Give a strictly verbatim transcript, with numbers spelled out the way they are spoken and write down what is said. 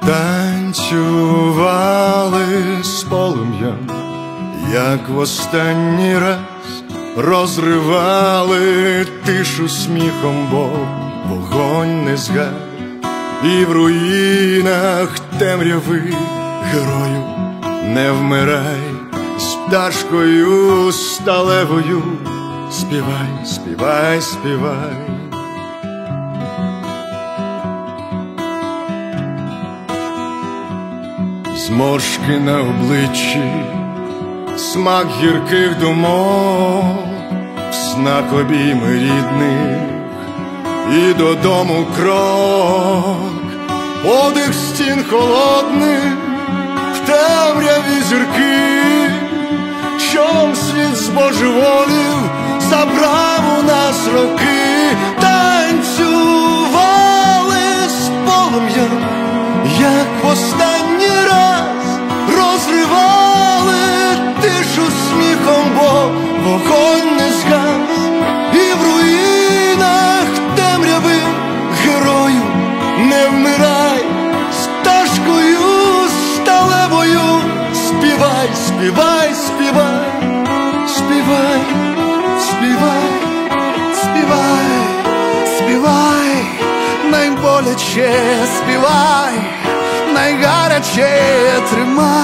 Танцювали з полум'ям, як в останній раз, розривали тишу сміхом, бо вогонь не згас. І в руїнах темряви, герою, не вмирай, з пташкою сталевою співай, співай, співай. Зморшки на обличчі, смак гірких думок, в снах обійми рідних і додому крок, подих стін холодних, в темряві зірки, чом світ збожеволів, забрав у нас роки. Танцювали з полум'ям, як в останній раз, розривали тишу сміхом, бо вогонь не згас. І в руїнах темряви, герою, не вмирай, з пташкою сталевою співай, співай, співай, співай, співай, співай, співай, найболяче співай, найгаряче тримай.